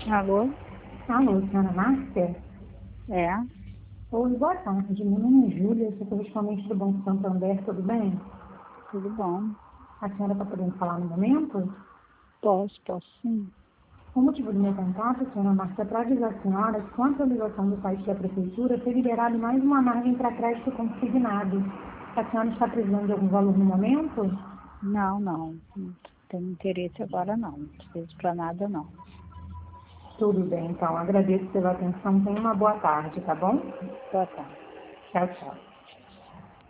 Alô? Alô, senhora Márcia? É, Oi, boa tarde. Meu nome é Júlia, sou correspondente do Banco Santander, tudo bem? tudo bom. A senhora está podendo falar no momento? Posso sim. O motivo do meu contato, senhora Márcia, é para avisar a senhora que com a atualização do site da Prefeitura foi liberado mais uma margem para crédito consignado. A senhora está precisando de algum valor no momento? Não tenho interesse agora não preciso para nada não. Tudo bem, então. Agradeço pela atenção. Tenha uma boa tarde, tá bom? Boa tarde. Tchau, tchau.